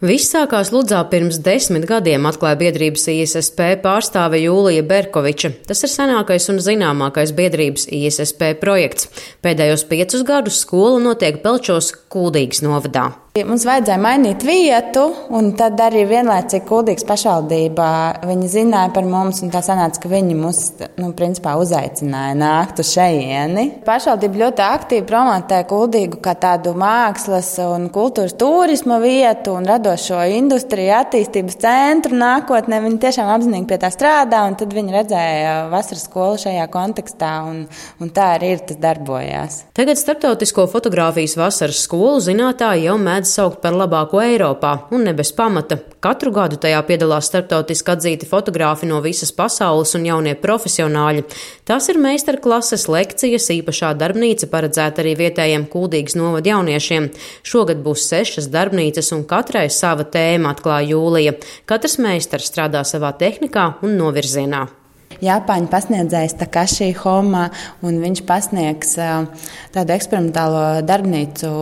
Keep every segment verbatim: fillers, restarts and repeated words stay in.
Viss sākās Ludzā pirms desmit gadiem, atklāja biedrības I S S P pārstāve Jūlija Berkoviča. Tas ir senākais un zināmākais biedrības I S S P projekts. Pēdējos piecus gadus skola notiek Pelčos Kuldīgas novadā. Mums vajadzēja mainīt vietu, un tad arī vienlaicīgi Kuldīgas pašvaldībā viņi zināja par mums, un tā sanāca, ka viņi mūs, nu, principā uzaicināja nākt uz šejieni. Pašvaldība ļoti aktīvi promotē Kuldīgu kā tādu mākslas un kultūras turisma vietu un radošo industriju attīstības centru nākotnē. Viņi tiešām apzinīgi pie tā strādā, un tad viņi redzēja vasaras skolu šajā kontekstā, un, un tā arī ir, tas darbojās. Tagad starptautisko fotogrāfijas vasaras skolu zinātāji jau mēdz saukt par labāko Eiropā, un ne bez pamata. Katru gadu tajā piedalās starptautiski atzīti fotogrāfi no visas pasaules un jaunie profesionāļi. Tās ir meistarklases, lekcijas, īpašā darbnīca paredzēta arī vietējiem Kuldīgas novada jauniešiem. Šogad būs sešas darbnīcas un katrai sava tēma, atklāja Jūlija. Katrs meistars strādā savā tehnikā un novirzienā. Japāņu pasniedzējs Takashi Homa, un viņš pasniegs tādu eksperimentālo darbnīcu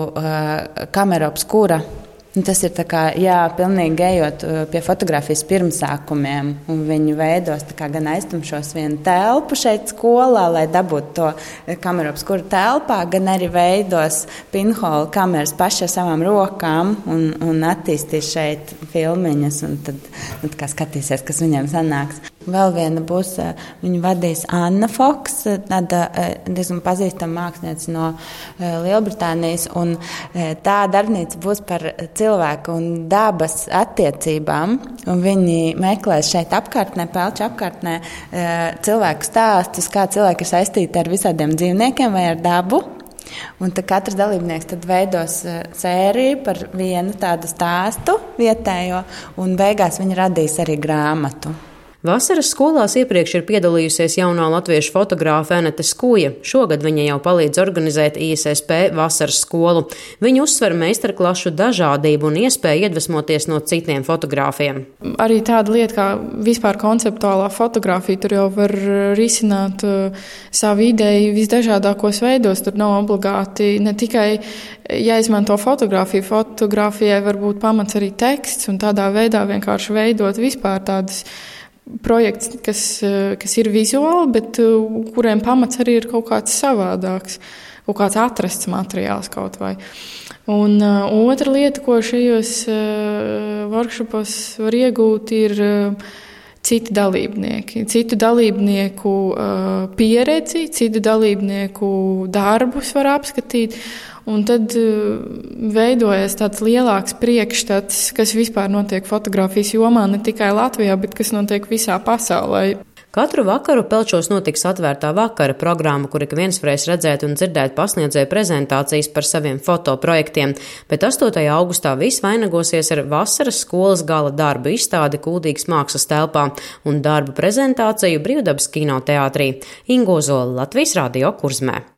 kamera obskura. Tas ir tā kā, jā, pilnīgi ejot pie fotografijas pirmsākumiem, un viņi veidos tā kā gan aiztumšos vienu telpu šeit skolā, lai dabūtu to kameru obskura telpā, gan arī veidos pinholu kameras paši ar savām rokām un, un attīstīs šeit filmiņas, un tad, tad kā skatīsies, kas viņiem sanāks. Vēl viena būs, viņu vadīs Anna Foks, tāda diezgan pazīstama mākslinieca no Lielbritānijas, un tā darbnīca būs par cilvēku un dabas attiecībām, un viņi meklēs šeit apkārtnē, Pelču apkārtnē, cilvēku stāstus, kā cilvēki ir saistīti ar visādiem dzīvniekiem vai ar dabu. Un tad katrs dalībnieks tad veidos sēriju par vienu tādu stāstu vietējo, un beigās viņi radīs arī grāmatu. Vasaras skolās iepriekš ir piedalījusies jaunā latviešu fotogrāfe Anete Skuja. Šogad viņa jau palīdz organizēt I S S P vasaras skolu. Viņa uzsver meistarklašu dažādību un iespēju iedvesmoties no citiem fotogrāfiem. Arī tāda lieta kā vispār konceptuālā fotografija, tur jau var risināt uh, savu ideju visdažādākos veidos. Tur nav obligāti ne tikai jāizmanto fotografija, fotografijai var būt pamats arī teksts, un tādā veidā vienkārši veidot vispār tādas projekts, kas, kas ir vizuāli, bet kuriem pamats arī ir kaut kāds savādāks, kaut kāds atrasts materiāls kaut vai. Un uh, otra lieta, ko šajos uh, workshopos var iegūt, ir uh, citi dalībnieki, citu dalībnieku uh, pieredzi, citu dalībnieku darbus var apskatīt. Un tad uh, veidojas tāds lielāks priekšstats, kas vispār notiek fotografijas jomā, ne tikai Latvijā, bet kas notiek visā pasaulē. Katru vakaru Pelčos notiks atvērtā vakara programma, kur ik viens varēs redzēt un dzirdēt pasniedzēju prezentācijas par saviem fotoprojektiem, bet astotajā augustā viss vainagosies ar vasaras skolas gala darbu izstādi Kuldīgas mākslas telpā un darbu prezentāciju Brīvdabas kinoteātrī. Ingo Zola, Latvijas Radio Kurzmē.